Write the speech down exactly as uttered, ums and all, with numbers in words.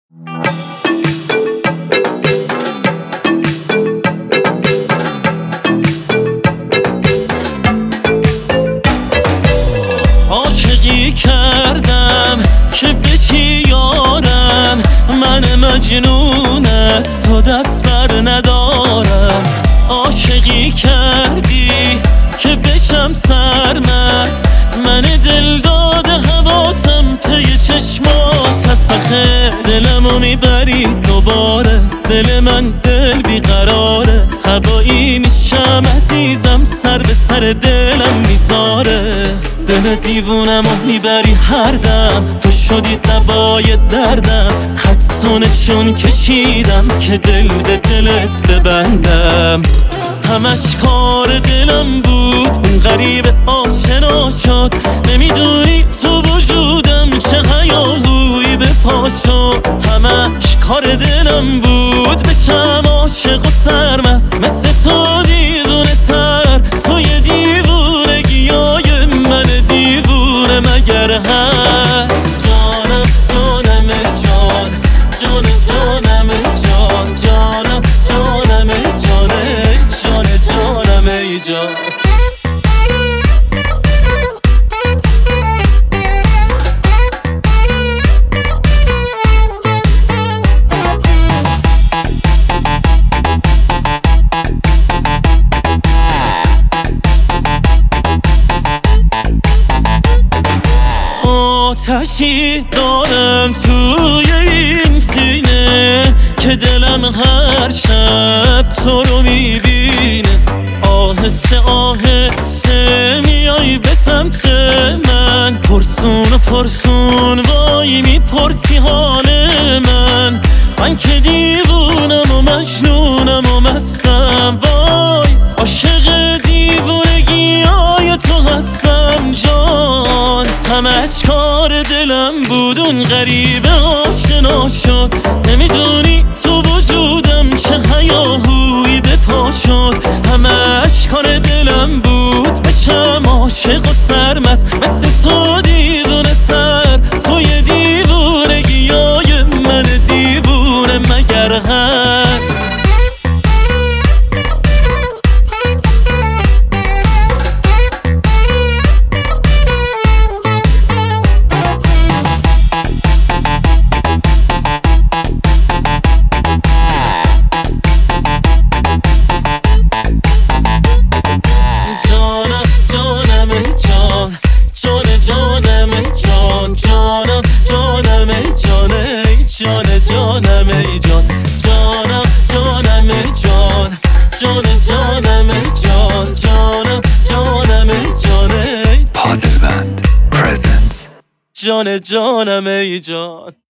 عاشقی کردم که بکی یارم، من مجنون از تو دست بر ندارم. عاشقی کردی که بشم سرمست، من دل داده حواسم پی چشمات هست. آخه دلمو میبری دوباره، دل من دل بیقراره. هوایی میشم عزیزم، سر به سر دلم میذاره. دل دیوونمو میبری هر دم، تو شدی دوای دردم. خط و نشون کشیدم که دل به دلت ببندم. همش کار دلم بود، اون غریب آشنا شد. نمیدونی تو وجودم چه هیاهویی به پا شد. همش کار دلم بود بشم عاشق و سرمست، مثل تو دیوونه تر. تو یه دیوونگیای من دیوونه مگر هست؟ جانم جانم جان، جان جانم جان، جانم جانم جانه، جان جانم ای جان. آتشی دارم توی این سینه که دلم هر شب تو رو میبینه. آهسته آهسته میای به سمت من، پرسون و پرسون وای میپرسی حال من. من که دیوونم و مجنونم و مستم، وای عاشق دیوونگی های تو هستم جان. همش کار دلم بود، اون غریبه آشنا شد. نمیدونی تو وجودم چه هیاهویی به پا شد. همش کار دلم بود بشم عاشق و سرمست، مثل تو دیوونه تر. تو یه دیوونگیای من دیوونه مگر هست؟ جانم جان، جانم جانم جانه، جان جانم ای جان. جانم جانم جان، جان جانم جان، جانم جانم جانه. پازل بند پرزنتس. جان جانم ای جان.